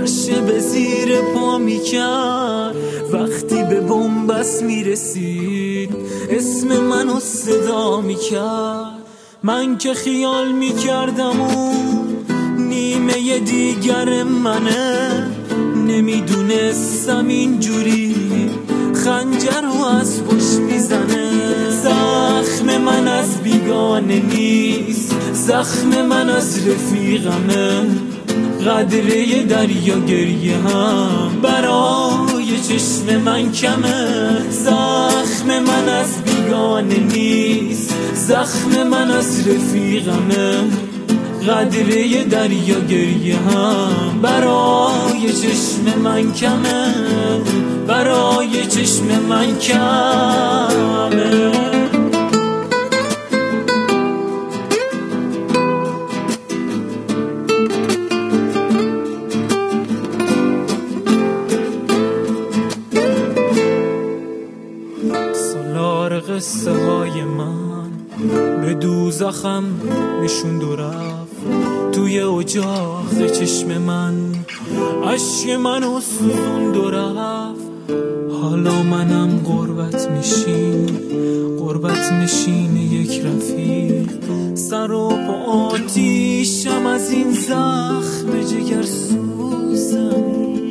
فرش به زیر پا میکرد، وقتی به بنبست میرسید اسم منو صدا میکرد. من که خیال میکردم اون نیمه دیگر منه، نمیدونستم اینجوری خنجر رو از پشت میزنه. زخم من از بیگانه نیست، زخم من از رفیقمه. قدره دریا گریه هم برای چشم من کمه. زخم من از بیگانه نیست، زخم من از رفیقمه. قدره دریا گریه هم برای چشم من کمه، برای چشم من کمه. سالار قصه های من به دوزخم نشوند و رفت. توی اجاق چشم من اشک منو سوزوند و رفت. حالا منم غربت نشین یک رفیق. سر و پا آتیشم از این زخم جگر سوزم.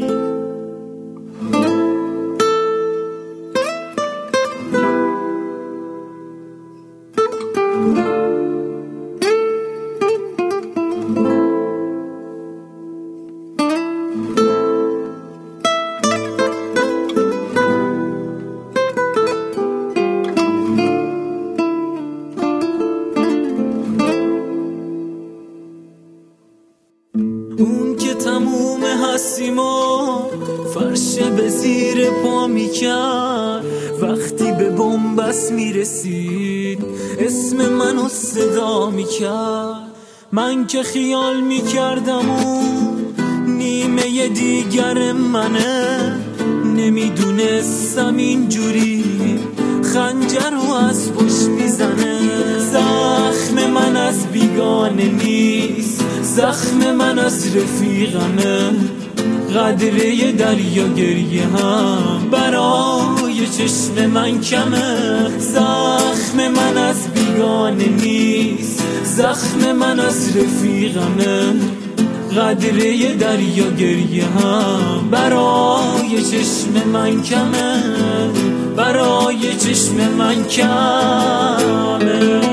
اون که تموم هستیم و فرش به زیر پا میکرد، وقتی به بنبست میرسید اسم منو صدا میکرد. من که خیال میکردم اون نیمه دیگر منه، نمیدونستم اینجوری خنجر رو از پشت میزنه. زخم من از بیگانه نیست، زخم من از رفیقمه. قدره دریا گریه هم برای چشم من کمه. زخم من از بیگانه نیست، زخم من از رفیقمه. قدره دریا گریه هم برای چشم من کمه، برای چشم من کمه.